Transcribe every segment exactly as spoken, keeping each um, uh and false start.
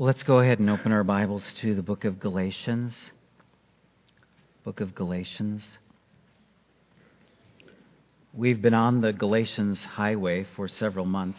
Let's go ahead and open our Bibles to the book of Galatians. Book of Galatians. We've been on the Galatians highway for several months,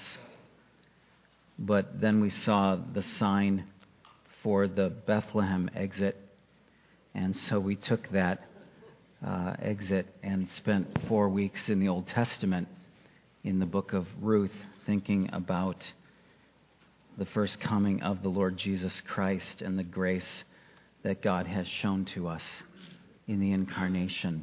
but then we saw the sign for the Bethlehem exit, and so we took that uh, exit and spent four weeks in the Old Testament in the book of Ruth, thinking about the first coming of the Lord Jesus Christ and the grace that God has shown to us in the incarnation.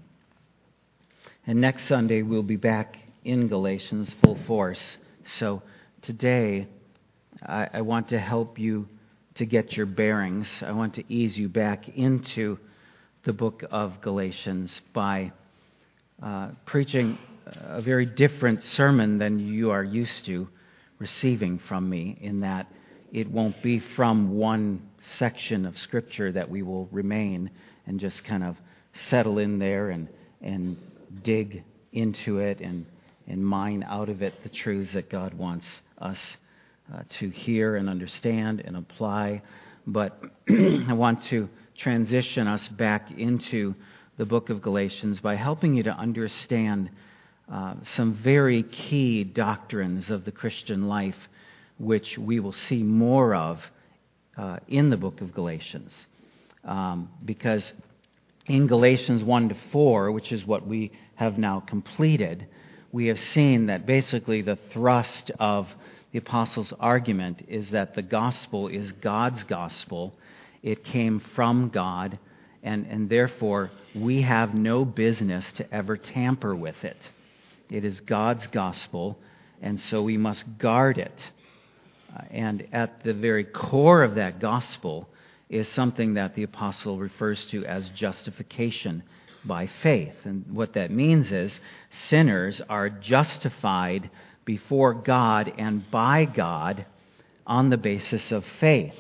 And next Sunday we'll be back in Galatians full force. So today I, I want to help you to get your bearings. I want to ease you back into the book of Galatians by uh, preaching a very different sermon than you are used to receiving from me, in that it won't be from one section of Scripture that we will remain and just kind of settle in there and and dig into it and, and mine out of it the truths that God wants us uh, to hear and understand and apply. But I want to transition us back into the book of Galatians by helping you to understand Uh, some very key doctrines of the Christian life, which we will see more of uh, in the book of Galatians. Um, because in Galatians one to four, which is what we have now completed, we have seen that basically the thrust of the apostles' argument is that the gospel is God's gospel. It came from God, and, and therefore we have no business to ever tamper with it. It is God's gospel, and so we must guard it. Uh, and at the very core of that gospel is something that the apostle refers to as justification by faith. And what that means is sinners are justified before God and by God on the basis of faith.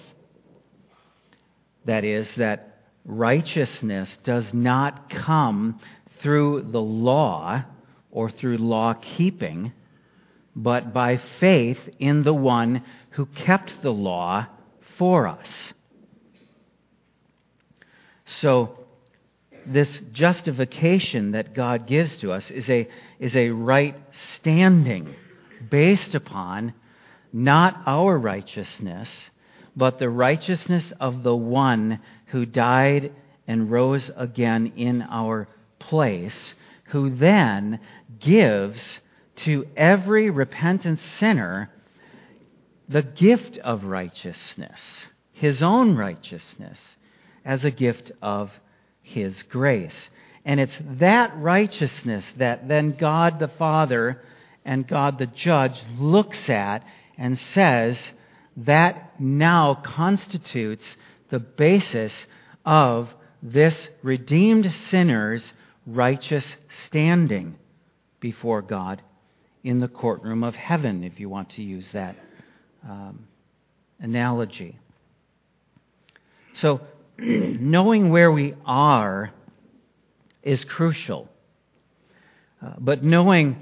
That is, that righteousness does not come through the law or through law-keeping, but by faith in the one who kept the law for us. So, this justification that God gives to us is a, is a right standing based upon not our righteousness, but the righteousness of the one who died and rose again in our place, who then gives to every repentant sinner the gift of righteousness, his own righteousness, as a gift of his grace. And it's that righteousness that then God the Father and God the Judge looks at and says that now constitutes the basis of this redeemed sinner's righteous standing before God in the courtroom of heaven, if you want to use that um, analogy. So, knowing where we are is crucial. Uh, but knowing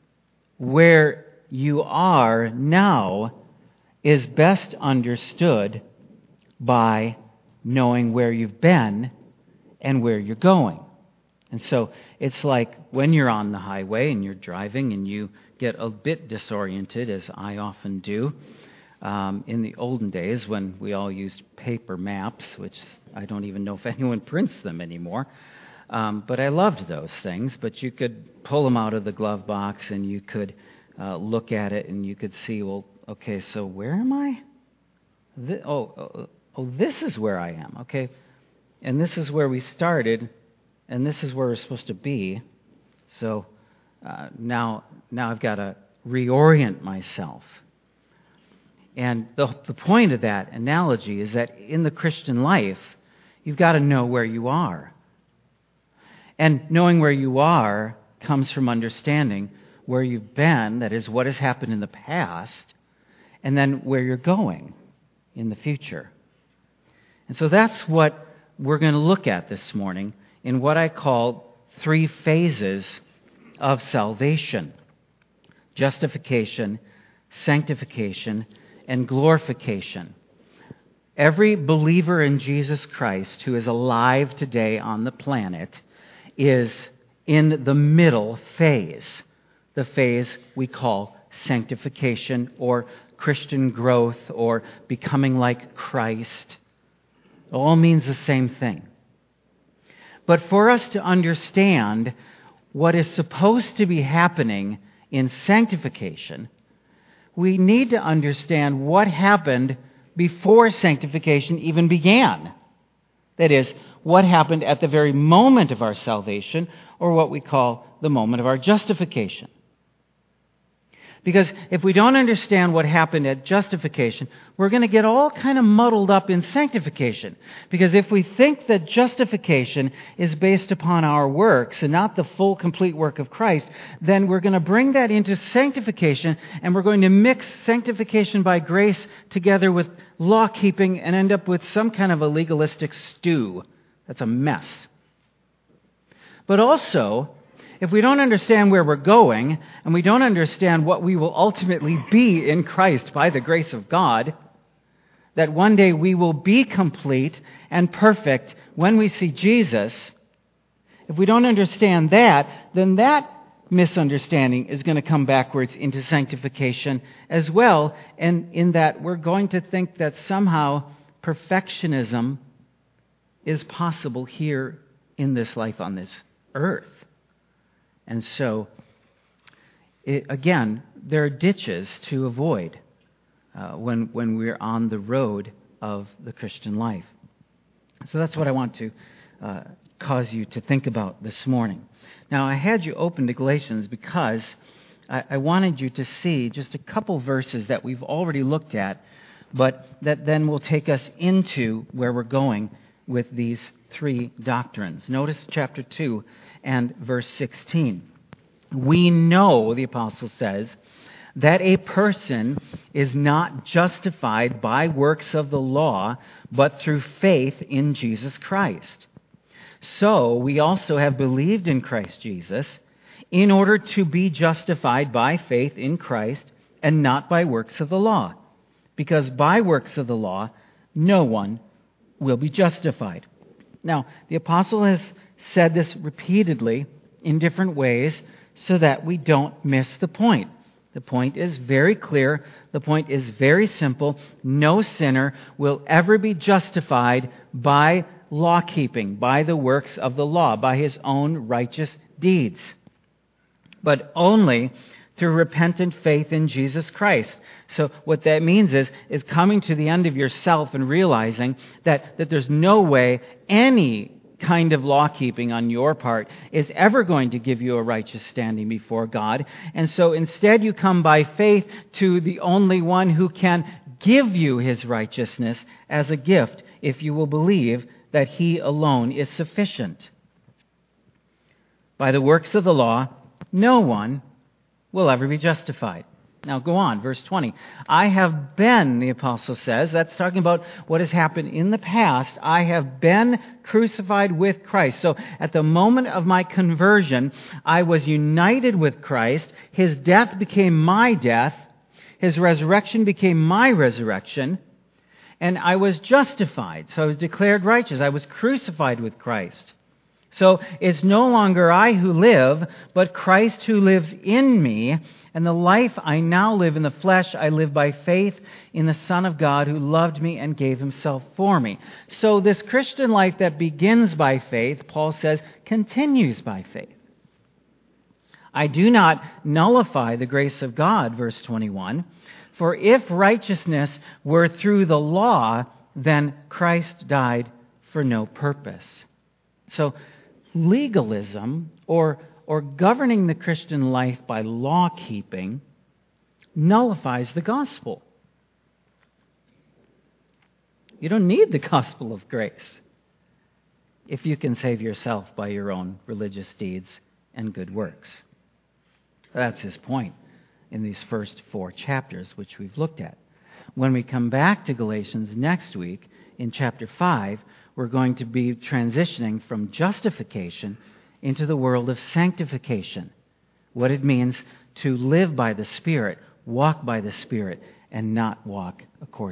where you are now is best understood by knowing where you've been and where you're going. And so it's like when you're on the highway and you're driving and you get a bit disoriented, as I often do. Um, in the olden days when we all used paper maps, which I don't even know if anyone prints them anymore, um, but I loved those things. But you could pull them out of the glove box and you could uh, look at it and you could see, well, okay, so where am I? Th- oh, oh, oh, this is where I am, okay? And this is where we started. And this is where we're supposed to be. So uh, now, now I've got to reorient myself. And the, the point of that analogy is that in the Christian life, you've got to know where you are. And knowing where you are comes from understanding where you've been, that is, what has happened in the past, and then where you're going in the future. And so that's what we're going to look at this morning in what I call three phases of salvation: justification, sanctification, and glorification. Every believer in Jesus Christ who is alive today on the planet is in the middle phase, the phase we call sanctification or Christian growth or becoming like Christ. It all means the same thing. But for us to understand what is supposed to be happening in sanctification, we need to understand what happened before sanctification even began. That is, what happened at the very moment of our salvation, or what we call the moment of our justification. Because if we don't understand what happened at justification, we're going to get all kind of muddled up in sanctification. Because if we think that justification is based upon our works and not the full, complete work of Christ, then we're going to bring that into sanctification, and we're going to mix sanctification by grace together with law-keeping and end up with some kind of a legalistic stew. That's a mess. But also, if we don't understand where we're going, and we don't understand what we will ultimately be in Christ by the grace of God, that one day we will be complete and perfect when we see Jesus, if we don't understand that, then that misunderstanding is going to come backwards into sanctification as well, and in that we're going to think that somehow perfectionism is possible here in this life on this earth. And so, it, again, there are ditches to avoid uh, when, when we're on the road of the Christian life. So that's what I want to uh, cause you to think about this morning. Now, I had you open to Galatians because I, I wanted you to see just a couple verses that we've already looked at, but that then will take us into where we're going with these three doctrines. Notice chapter two and verse sixteen. We know, the apostle says, that a person is not justified by works of the law, but through faith in Jesus Christ. So we also have believed in Christ Jesus in order to be justified by faith in Christ and not by works of the law. Because by works of the law, no one will be justified. Now, the apostle has said this repeatedly in different ways so that we don't miss the point. The point is very clear. The point is very simple. No sinner will ever be justified by law-keeping, by the works of the law, by his own righteous deeds, but only through repentant faith in Jesus Christ. So what that means is, is coming to the end of yourself and realizing that, that there's no way any kind of law-keeping on your part is ever going to give you a righteous standing before God. And so instead you come by faith to the only one who can give you his righteousness as a gift if you will believe that he alone is sufficient. By the works of the law, no one will ever be justified. Now go on, verse twenty. I have been, the apostle says, that's talking about what has happened in the past. I have been crucified with Christ. So at the moment of my conversion, I was united with Christ. His death became my death. His resurrection became my resurrection. And I was justified. So I was declared righteous. I was crucified with Christ. So it's no longer I who live, but Christ who lives in me. And the life I now live in the flesh, I live by faith in the Son of God who loved me and gave himself for me. So this Christian life that begins by faith, Paul says, continues by faith. I do not nullify the grace of God, verse twenty-one. For if righteousness were through the law, then Christ died for no purpose. So legalism, or or governing the Christian life by law-keeping, nullifies the gospel. You don't need the gospel of grace if you can save yourself by your own religious deeds and good works. That's his point in these first four chapters, which we've looked at. When we come back to Galatians next week, in chapter five, we're going to be transitioning from justification into the world of sanctification. What it means to live by the Spirit, walk by the Spirit, and not walk according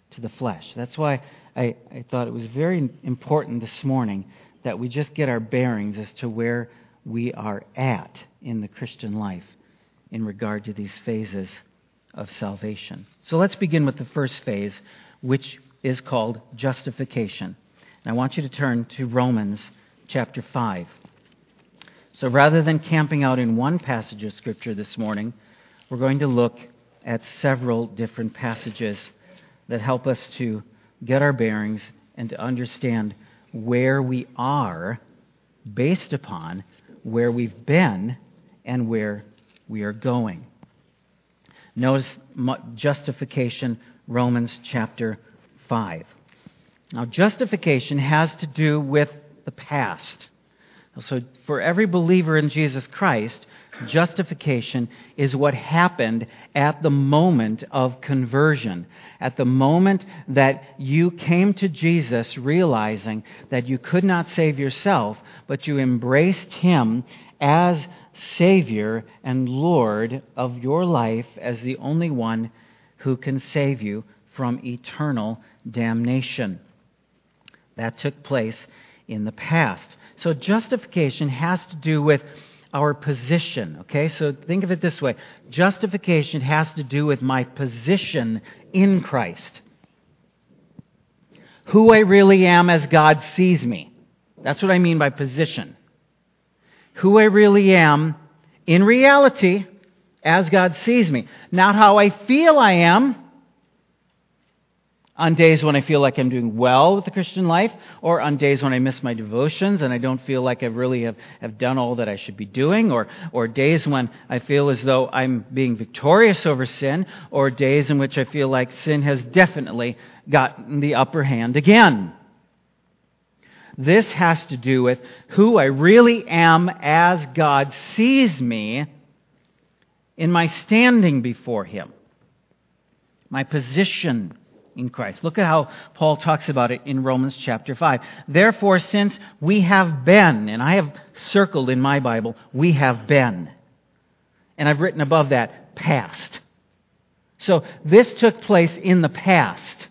to the flesh. That's why I, I thought it was very important this morning that we just get our bearings as to where we are at in the Christian life in regard to these phases of salvation. So let's begin with the first phase, which is called justification. And I want you to turn to Romans chapter five. So rather than camping out in one passage of Scripture this morning, we're going to look at several different passages that help us to get our bearings and to understand where we are based upon where we've been and where we are going. Notice justification, Romans chapter five. Now, justification has to do with the past. So for every believer in Jesus Christ, justification is what happened at the moment of conversion. At the moment that you came to Jesus realizing that you could not save yourself, but you embraced Him as Savior and Lord of your life as the only one who can save you from eternal damnation. That took place in the past. So justification has to do with our position, okay? So think of it this way. Justification has to do with my position in Christ. Who I really am as God sees me. That's what I mean by position. Who I really am in reality as God sees me. Not how I feel I am on days when I feel like I'm doing well with the Christian life, or on days when I miss my devotions and I don't feel like I really have, have done all that I should be doing, or, or days when I feel as though I'm being victorious over sin, or days in which I feel like sin has definitely gotten the upper hand again. This has to do with who I really am as God sees me in my standing before Him, my position in Christ. Look at how Paul talks about it in Romans chapter five. Therefore, since we have been, and I have circled in my Bible, we have been. And I've written above that, past. So this took place in the past.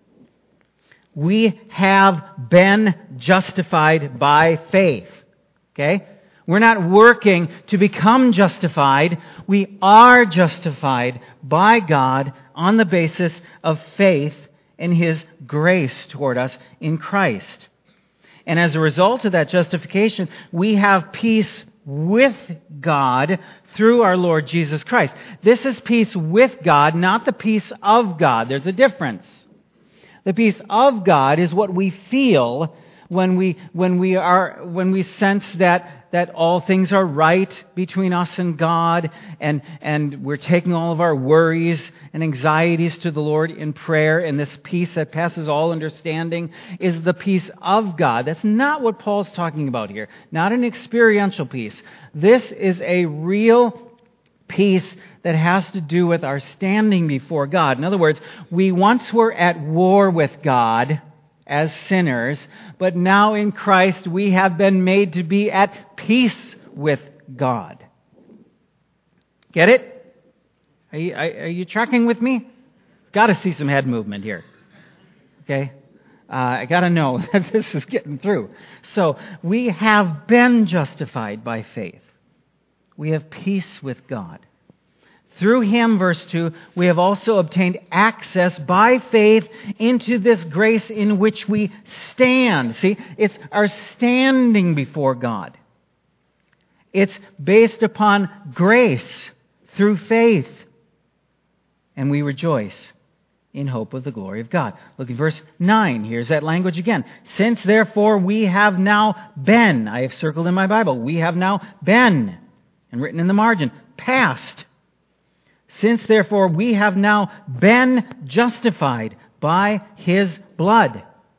We have been justified by faith. Okay? We're not working to become justified. We are justified by God on the basis of faith in His grace toward us in Christ. And as a result of that justification, we have peace with God through our Lord Jesus Christ. This is peace with God, not the peace of God. There's a difference. The peace of God is what we feel when we when we are when we sense that that all things are right between us and God, and, and we're taking all of our worries and anxieties to the Lord in prayer, and this peace that passes all understanding is the peace of God. That's not what Paul's talking about here. Not an experiential peace. This is a real peace that has to do with our standing before God. In other words, we once were at war with God as sinners, but now in Christ we have been made to be at peace with God. Get it? Are you, are you tracking with me? Got to see some head movement here. Okay? Uh, I got to know that this is getting through. So, we have been justified by faith. We have peace with God. Through Him, verse two, we have also obtained access by faith into this grace in which we stand. See, it's our standing before God. It's based upon grace through faith. And we rejoice in hope of the glory of God. Look at verse nine. Here's that language again. Since therefore we have now been, I have circled in my Bible, we have now been, and written in the margin, past. Since therefore we have now been justified by His blood,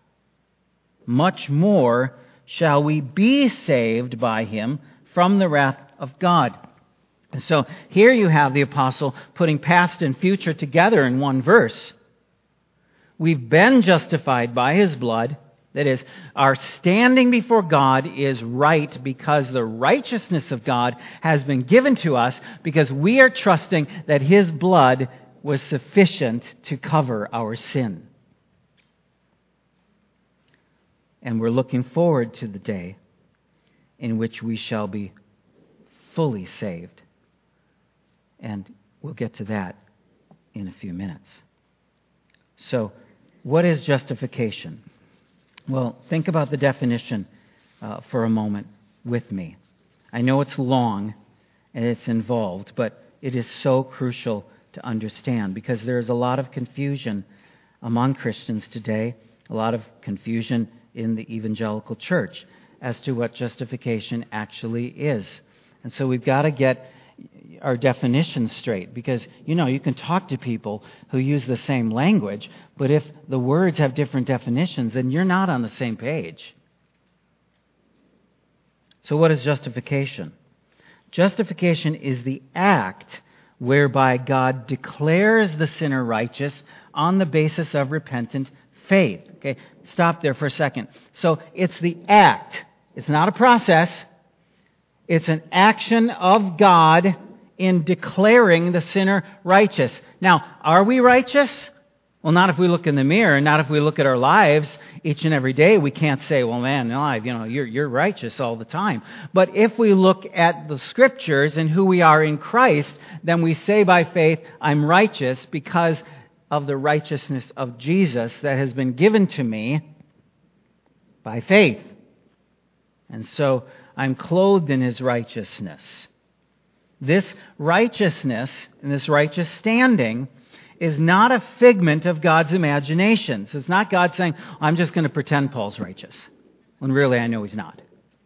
much more shall we be saved by Him from the wrath of God. And so here you have the apostle putting past and future together in one verse. We've been justified by His blood. That is, our standing before God is right because the righteousness of God has been given to us because we are trusting that His blood was sufficient to cover our sin. And we're looking forward to the day in which we shall be fully saved. And we'll get to that in a few minutes. So, what is justification? Well, think about the definition uh, for a moment with me. I know it's long and it's involved, but it is so crucial to understand because there is a lot of confusion among Christians today, a lot of confusion in the evangelical church as to what justification actually is. And so we've got to get our definitions straight because, you know, you can talk to people who use the same language, but if the words have different definitions, then you're not on the same page. So what is justification? Justification is the act whereby God declares the sinner righteous on the basis of repentant faith. Okay, stop there for a second. So it's the act. It's not a process. It's an action of God in declaring the sinner righteous. Now, are we righteous? Well, not if we look in the mirror, not if we look at our lives each and every day. We can't say, well, man, alive, you know, you're, you're righteous all the time. But if we look at the Scriptures and who we are in Christ, then we say by faith, I'm righteous because of the righteousness of Jesus that has been given to me by faith. And so I'm clothed in His righteousness. This righteousness and this righteous standing is not a figment of God's imagination. So it's not God saying, I'm just going to pretend Paul's righteous, when really I know he's not.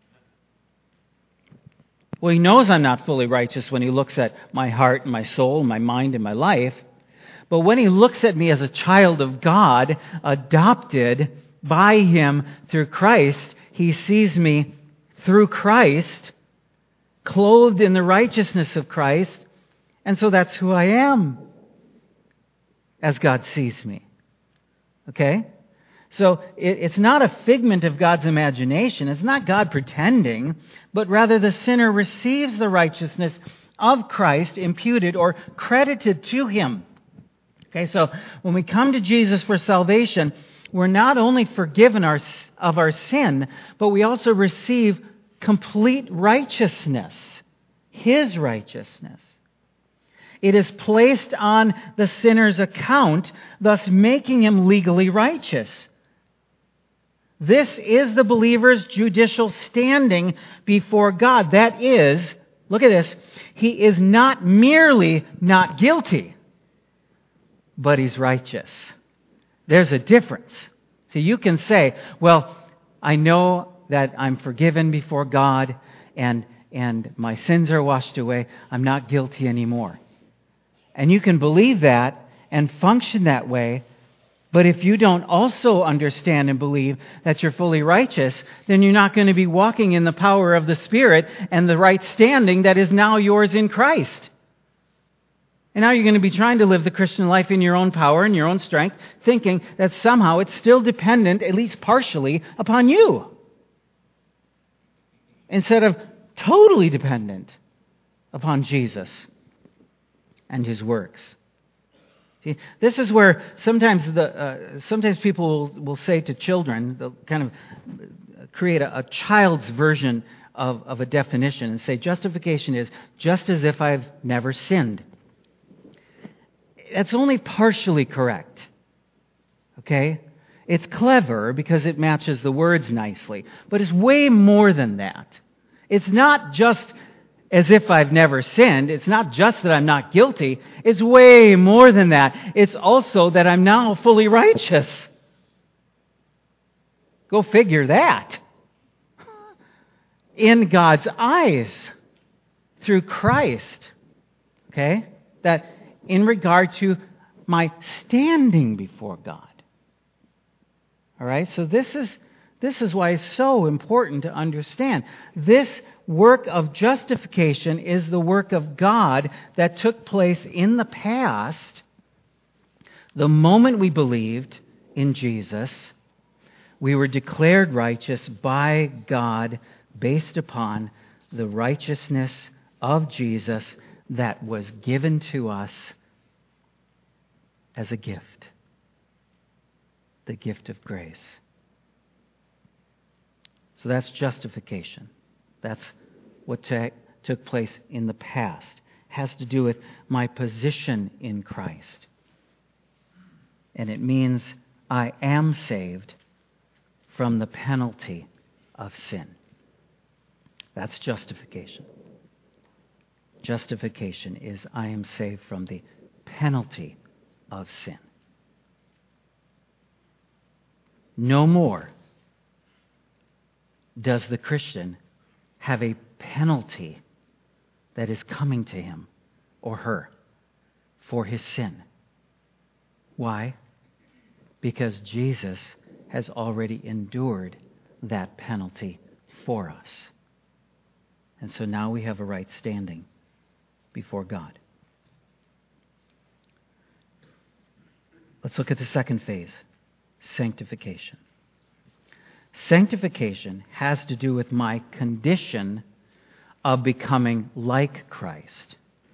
Well, He knows I'm not fully righteous when He looks at my heart and my soul and my mind and my life. But when He looks at me as a child of God, adopted by Him through Christ, He sees me through Christ, clothed in the righteousness of Christ, and so that's who I am as God sees me. Okay? So it, it's not a figment of God's imagination. It's not God pretending, but rather the sinner receives the righteousness of Christ imputed or credited to him. Okay, so when we come to Jesus for salvation, we're not only forgiven our, of our sin, but we also receive complete righteousness, His righteousness. It is placed on the sinner's account, thus making him legally righteous. This is the believer's judicial standing before God. That is, look at this, he is not merely not guilty, but he's righteous. There's a difference. So you can say, well, I know that I'm forgiven before God and, and my sins are washed away. I'm not guilty anymore. And you can believe that and function that way, but if you don't also understand and believe that you're fully righteous, then you're not going to be walking in the power of the Spirit and the right standing that is now yours in Christ. And now you're going to be trying to live the Christian life in your own power and your own strength, thinking that somehow it's still dependent, at least partially, upon you, instead of totally dependent upon Jesus and His works. See, this is where sometimes the uh, sometimes people will, will say to children, they'll kind of create a, a child's version of, of a definition and say justification is just as if I've never sinned. That's only partially correct. Okay? It's clever because it matches the words nicely, but it's way more than that. It's not just as if I've never sinned. It's not just that I'm not guilty. It's way more than that. It's also that I'm now fully righteous. Go figure that. In God's eyes, through Christ. Okay? That in regard to my standing before God. All right? So this is this is why it's so important to understand. This work of justification is the work of God that took place in the past. The moment we believed in Jesus, we were declared righteous by God based upon the righteousness of Jesus that was given to us as a gift. The gift of grace. So that's justification. That's what t- took place in the past. It has to do with my position in Christ. And it means I am saved from the penalty of sin. That's justification. Justification is I am saved from the penalty of sin. No more does the Christian have a penalty that is coming to him or her for his sin. Why? Because Jesus has already endured that penalty for us. And so now we have a right standing before God. Let's look at the second phase, sanctification. Sanctification has to do with my condition of becoming like Christ.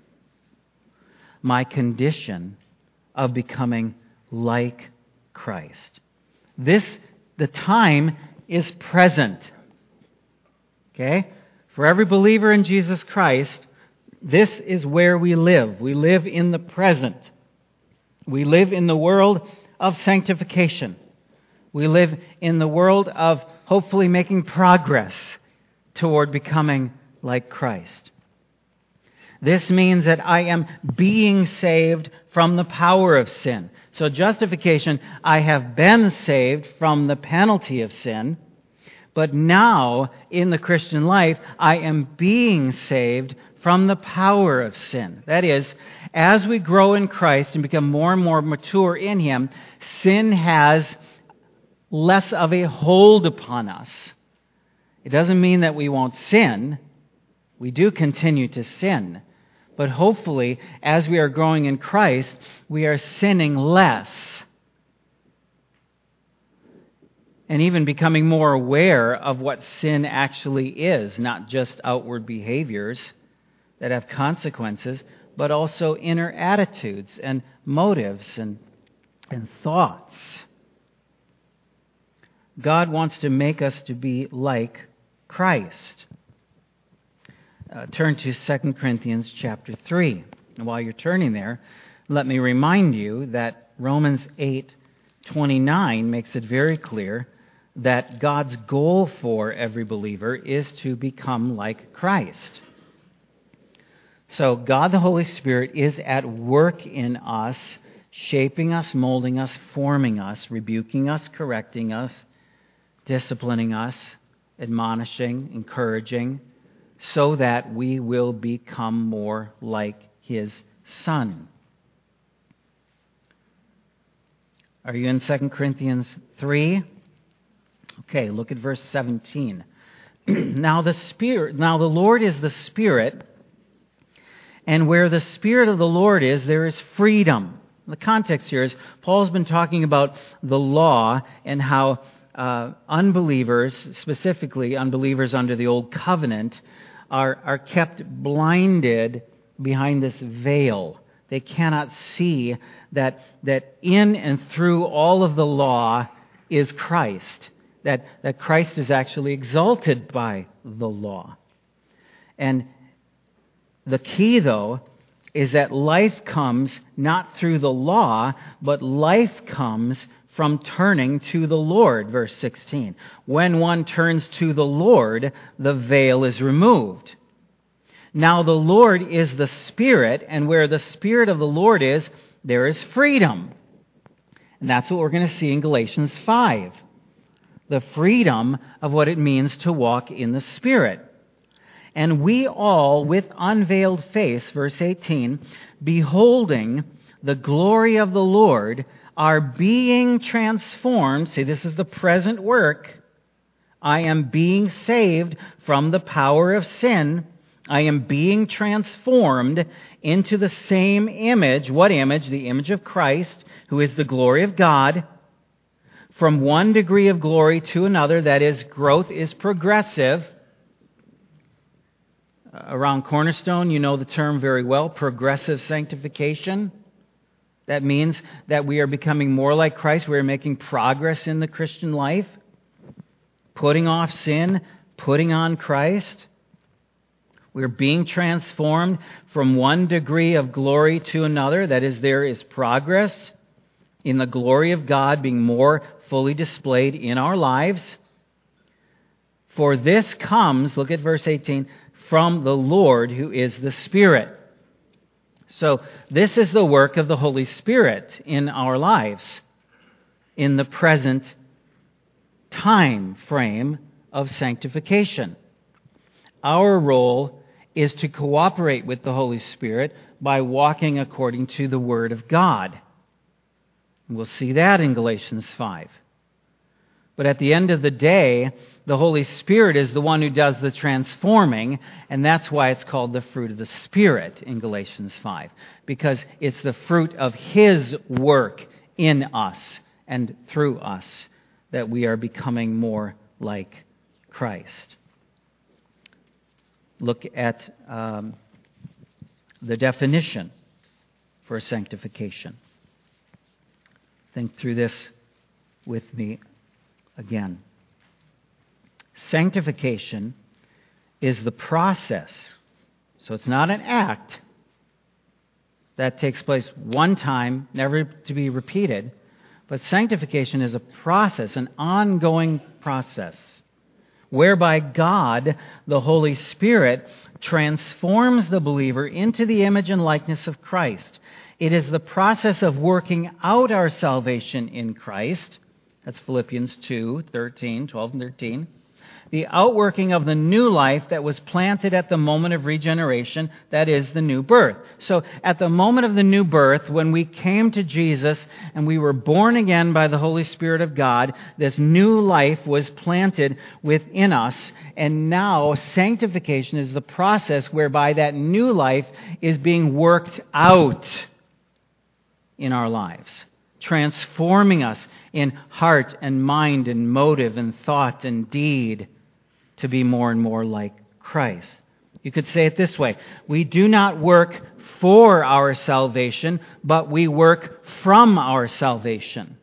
My condition of becoming like Christ. This, the time is present. Okay? For every believer in Jesus Christ, this is where we live. We live in the present. We live in the world of sanctification. We live in the world of hopefully making progress toward becoming like Christ. This means that I am being saved from the power of sin. So justification, I have been saved from the penalty of sin. But now, in the Christian life, I am being saved from the power of sin. That is, as we grow in Christ and become more and more mature in Him, sin has less of a hold upon us. It doesn't mean that we won't sin. We do continue to sin. But hopefully, as we are growing in Christ, we are sinning less. And even becoming more aware of what sin actually is, not just outward behaviors that have consequences, but also inner attitudes and motives and, and thoughts. God wants to make us to be like Christ. Uh, turn to Second Corinthians chapter three. And while you're turning there, let me remind you that Romans eight twenty-nine makes it very clear that God's goal for every believer is to become like Christ. So God the Holy Spirit is at work in us, shaping us, molding us, forming us, rebuking us, correcting us, disciplining us, admonishing, encouraging, so that we will become more like His Son. Are you in Second Corinthians three? Okay, look at verse seventeen. Now the Spirit, now the Lord is the Spirit, and where the Spirit of the Lord is, there is freedom. The context here is Paul's been talking about the law and how uh, unbelievers, specifically unbelievers under the Old Covenant, are, are kept blinded behind this veil. They cannot see that, that in and through all of the law is Christ. That, that Christ is actually exalted by the law. And the key, though, is that life comes not through the law, but life comes from turning to the Lord, verse sixteen. When one turns to the Lord, the veil is removed. Now the Lord is the Spirit, and where the Spirit of the Lord is, there is freedom. And that's what we're going to see in Galatians five. The freedom of what it means to walk in the Spirit. And we all, with unveiled face, verse eighteen, beholding the glory of the Lord, are being transformed. See, this is the present work. I am being saved from the power of sin. I am being transformed into the same image. What image? The image of Christ, who is the glory of God. From one degree of glory to another, that is, growth is progressive. Around Cornerstone, you know the term very well, progressive sanctification. That means that we are becoming more like Christ. We are making progress in the Christian life, putting off sin, putting on Christ. We're being transformed from one degree of glory to another. That is, there is progress in the glory of God being more fully displayed in our lives. For this comes, look at verse eighteen, from the Lord who is the Spirit. So this is the work of the Holy Spirit in our lives in the present time frame of sanctification. Our role is to cooperate with the Holy Spirit by walking according to the Word of God. We'll see that in Galatians five. But at the end of the day, the Holy Spirit is the one who does the transforming, and that's why it's called the fruit of the Spirit in Galatians five, because it's the fruit of His work in us and through us that we are becoming more like Christ. Look at um, the definition for sanctification. Think through this with me again. Sanctification is the process. So it's not an act that takes place one time, never to be repeated. But sanctification is a process, an ongoing process, whereby God, the Holy Spirit, transforms the believer into the image and likeness of Christ. It is the process of working out our salvation in Christ. That's Philippians two, thirteen, twelve and thirteen. The outworking of the new life that was planted at the moment of regeneration, that is the new birth. So at the moment of the new birth, when we came to Jesus and we were born again by the Holy Spirit of God, this new life was planted within us. And now sanctification is the process whereby that new life is being worked out in our lives, transforming us in heart and mind and motive and thought and deed to be more and more like Christ. You could say it this way: we do not work for our salvation, but we work from our salvation.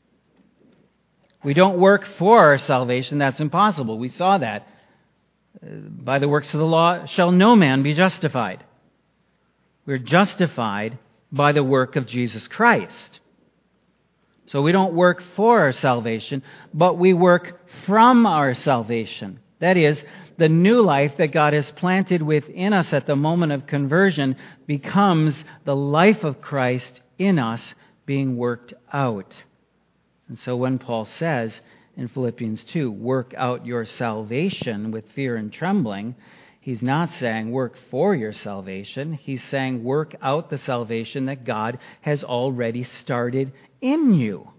We don't work for our salvation. That's impossible. We saw that. By the works of the law shall no man be justified. We're justified by the work of Jesus Christ. So we don't work for our salvation, but we work from our salvation. That is, the new life that God has planted within us at the moment of conversion becomes the life of Christ in us being worked out. And so when Paul says in Philippians two, work out your salvation with fear and trembling, he's not saying work for your salvation. He's saying work out the salvation that God has already started in you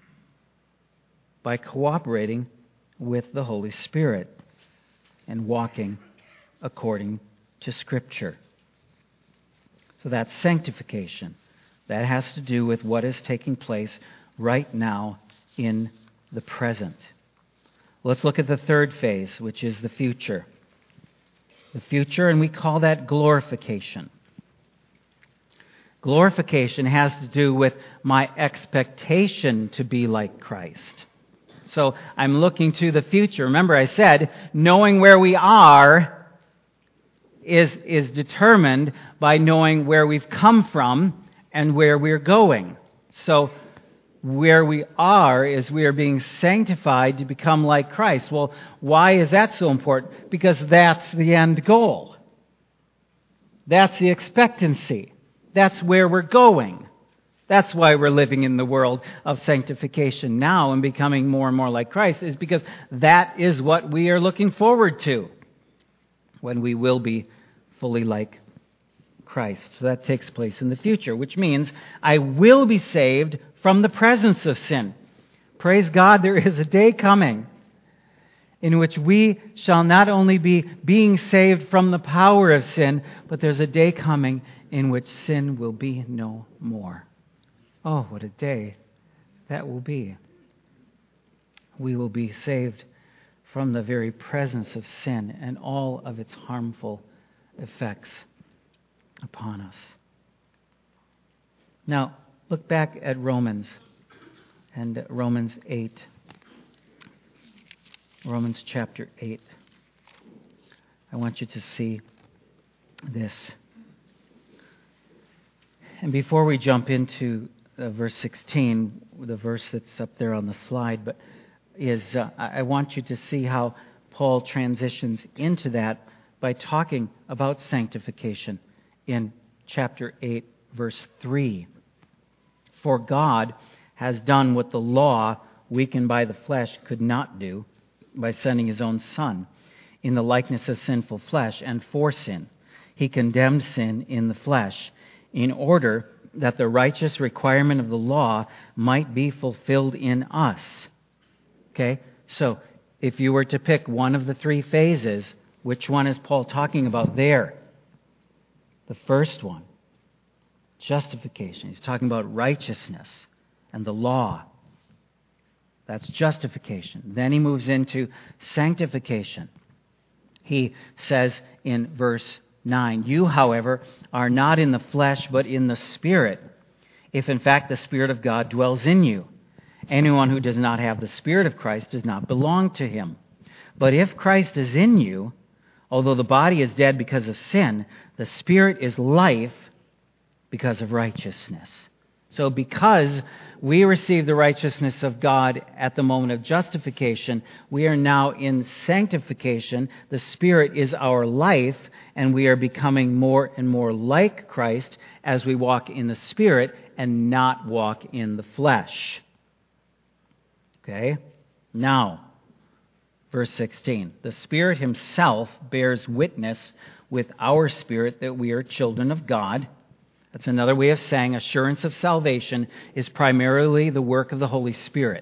by cooperating with the Holy Spirit and walking according to Scripture. So that's sanctification. That has to do with what is taking place right now in the present. Let's look at the third phase, which is the future. The future, and we call that glorification. Glorification has to do with my expectation to be like Christ. So I'm looking to the future. Remember I said, knowing where we are is, is determined by knowing where we've come from and where we're going. So where we are is we are being sanctified to become like Christ. Well, why is that so important? Because that's the end goal. That's the expectancy. That's where we're going. That's why we're living in the world of sanctification now and becoming more and more like Christ, is because that is what we are looking forward to when we will be fully like Christ. So that takes place in the future, which means I will be saved from the presence of sin. Praise God, there is a day coming in which we shall not only be being saved from the power of sin, but there's a day coming in which sin will be no more. Oh, what a day that will be. We will be saved from the very presence of sin and all of its harmful effects upon us. Now, look back at Romans and Romans eight. Romans chapter eight. I want you to see this. And before we jump into uh, verse sixteen, the verse that's up there on the slide, but is uh, I want you to see how Paul transitions into that by talking about sanctification in chapter eight, verse three. For God has done what the law, weakened by the flesh, could not do by sending his own Son in the likeness of sinful flesh, and for sin. He condemned sin in the flesh, in order that the righteous requirement of the law might be fulfilled in us. Okay? So, if you were to pick one of the three phases, which one is Paul talking about there? The first one, justification. He's talking about righteousness and the law. That's justification. Then he moves into sanctification. He says in verse nine, "You, however, are not in the flesh, but in the Spirit, if in fact the Spirit of God dwells in you. Anyone who does not have the Spirit of Christ does not belong to him. But if Christ is in you, although the body is dead because of sin, the Spirit is life because of righteousness." So because we receive the righteousness of God at the moment of justification, we are now in sanctification. The Spirit is our life, and we are becoming more and more like Christ as we walk in the Spirit and not walk in the flesh. Okay? Now, verse sixteen. "The Spirit himself bears witness with our spirit that we are children of God." That's another way of saying assurance of salvation is primarily the work of the Holy Spirit.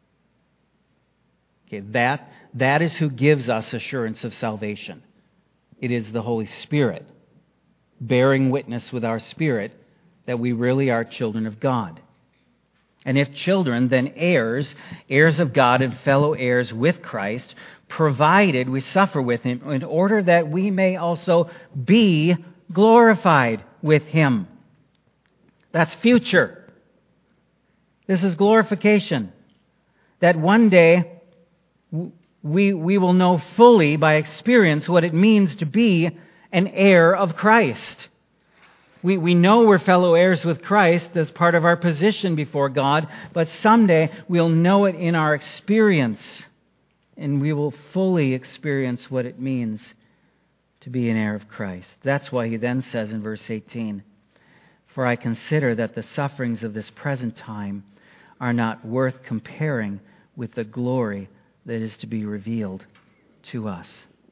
Okay, that, that is who gives us assurance of salvation. It is the Holy Spirit bearing witness with our spirit that we really are children of God. And if children, then heirs, heirs of God and fellow heirs with Christ, provided we suffer with him in order that we may also be glorified with him. That's future. This is glorification. That one day we, we will know fully by experience what it means to be an heir of Christ. We, we know we're fellow heirs with Christ. That's part of our position before God. But someday we'll know it in our experience. And we will fully experience what it means to be an heir of Christ. That's why he then says in verse eighteen, "For I consider that the sufferings of this present time are not worth comparing with the glory that is to be revealed to us."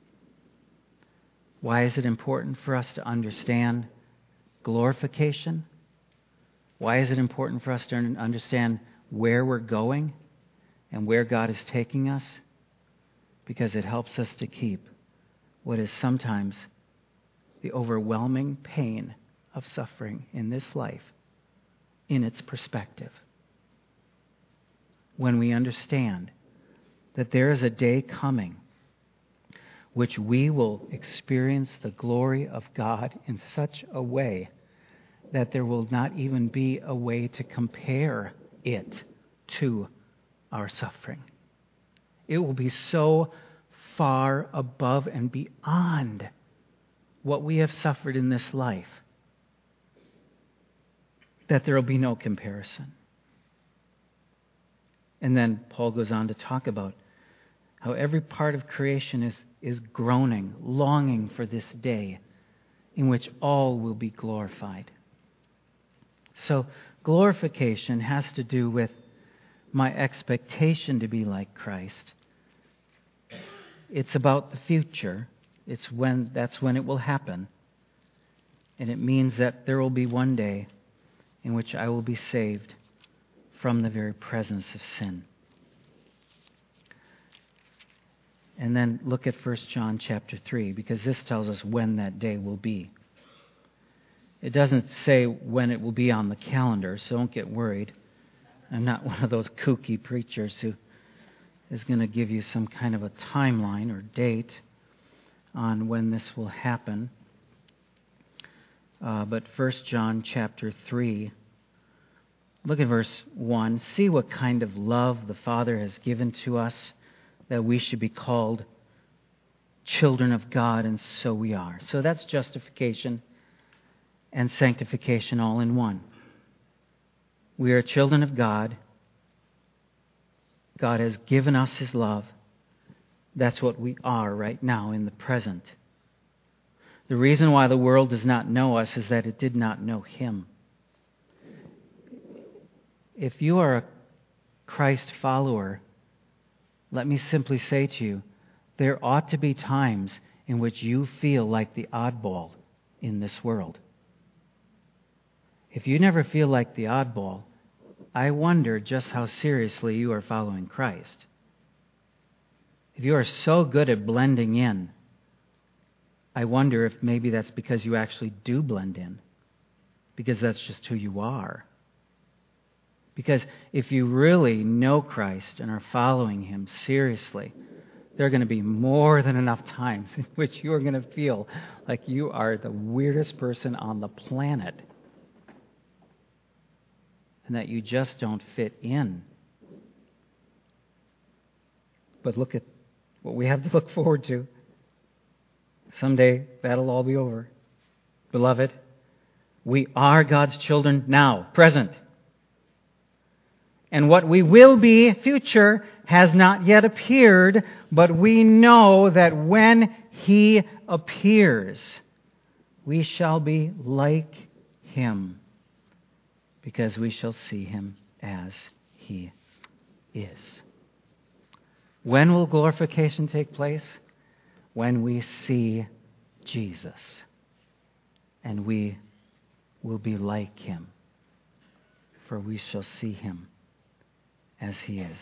Why is it important for us to understand glorification? Why is it important for us to understand where we're going and where God is taking us? Because it helps us to keep what is sometimes the overwhelming pain of suffering in this life in its perspective. When we understand that there is a day coming which we will experience the glory of God in such a way that there will not even be a way to compare it to our suffering. It will be so far above and beyond what we have suffered in this life that there will be no comparison. And then Paul goes on to talk about how every part of creation is, is groaning, longing for this day in which all will be glorified. So glorification has to do with my expectation to be like Christ. It's about the future. It's when that's when it will happen. And it means that there will be one day in which I will be saved from the very presence of sin. And then look at First John chapter three, because this tells us when that day will be. It doesn't say when it will be on the calendar, so don't get worried. I'm not one of those kooky preachers who is going to give you some kind of a timeline or date on when this will happen. Uh, but First John chapter three, look at verse one. "See what kind of love the Father has given to us, that we should be called children of God, and so we are. So that's justification and sanctification all in one. We are children of God. God has given us His love. That's what we are right now in the present. The reason why the world does not know us is that it did not know Him. If you are a Christ follower, let me simply say to you, there ought to be times in which you feel like the oddball in this world. If you never feel like the oddball, I wonder just how seriously you are following Christ. If you are so good at blending in, I wonder if maybe that's because you actually do blend in, because that's just who you are. Because if you really know Christ and are following Him seriously, there are going to be more than enough times in which you are going to feel like you are the weirdest person on the planet and that you just don't fit in. But look at what we have to look forward to. Someday that'll all be over. Beloved, we are God's children now, present. And what we will be, future, has not yet appeared, but we know that when He appears, we shall be like Him, because we shall see Him as He is. When will glorification take place? When we see Jesus, and we will be like Him, for we shall see Him as He is.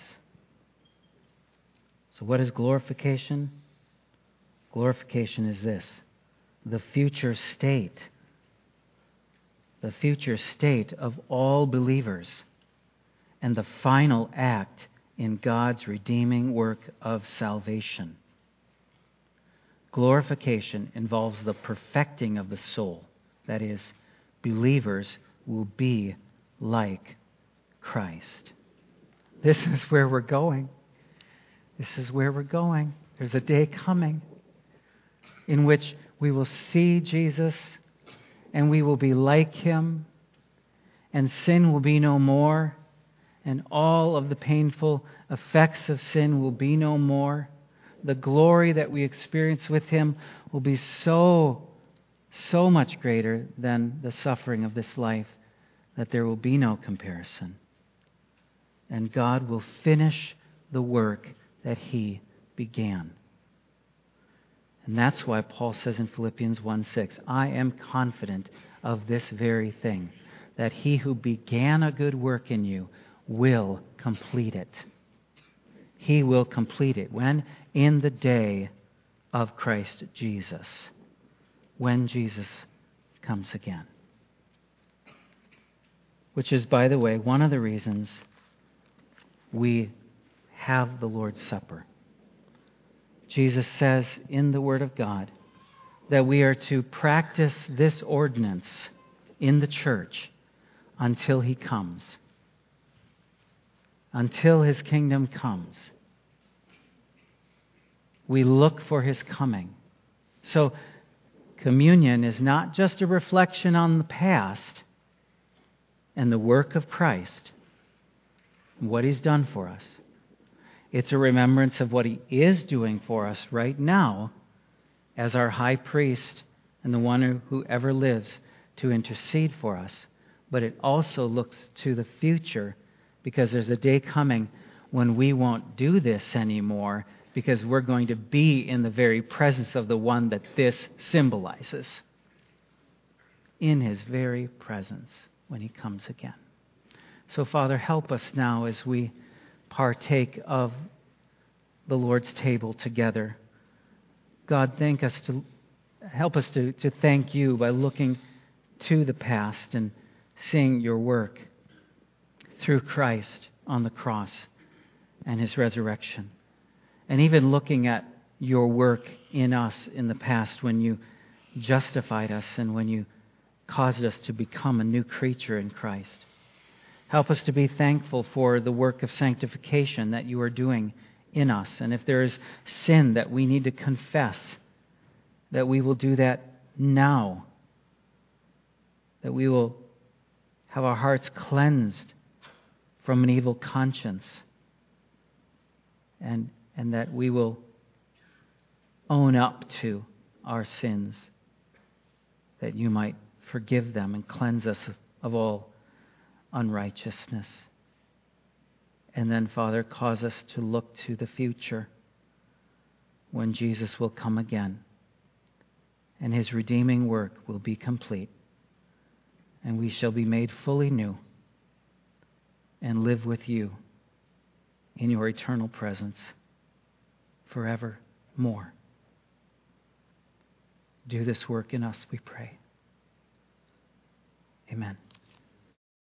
So what is glorification? Glorification is this: the future state, the future state of all believers, and the final act in God's redeeming work of salvation. Glorification involves the perfecting of the soul. That is, believers will be like Christ. This is where we're going. This is where we're going. There's a day coming in which we will see Jesus and we will be like Him, and sin will be no more, and all of the painful effects of sin will be no more. The glory that we experience with Him will be so, so much greater than the suffering of this life that there will be no comparison. And God will finish the work that He began. And that's why Paul says in Philippians one six, I am confident of this very thing, that He who began a good work in you will complete it. He will complete it. When? In the day of Christ Jesus. When Jesus comes again. Which is, by the way, one of the reasons we have the Lord's Supper. Jesus says in the Word of God that we are to practice this ordinance in the church until He comes. Until His kingdom comes. We look for His coming. So, communion is not just a reflection on the past and the work of Christ, and what He's done for us. It's a remembrance of what He is doing for us right now as our high priest and the one who, who ever lives to intercede for us. But it also looks to the future, because there's a day coming when we won't do this anymore, because we're going to be in the very presence of the one that this symbolizes. In His very presence when He comes again. So, Father, help us now as we partake of the Lord's table together. God, thank us to help us to, to thank You by looking to the past and seeing Your work through Christ on the cross and His resurrection. And even looking at Your work in us in the past when You justified us and when You caused us to become a new creature in Christ. Help us to be thankful for the work of sanctification that You are doing in us. And if there is sin that we need to confess, that we will do that now. That we will have our hearts cleansed from an evil conscience. And, and that we will own up to our sins, that you might forgive them and cleanse us of, of all unrighteousness. And then, Father, cause us to look to the future when Jesus will come again and his redeeming work will be complete and we shall be made fully new and live with you in your eternal presence forevermore. Do this work in us, we pray. Amen.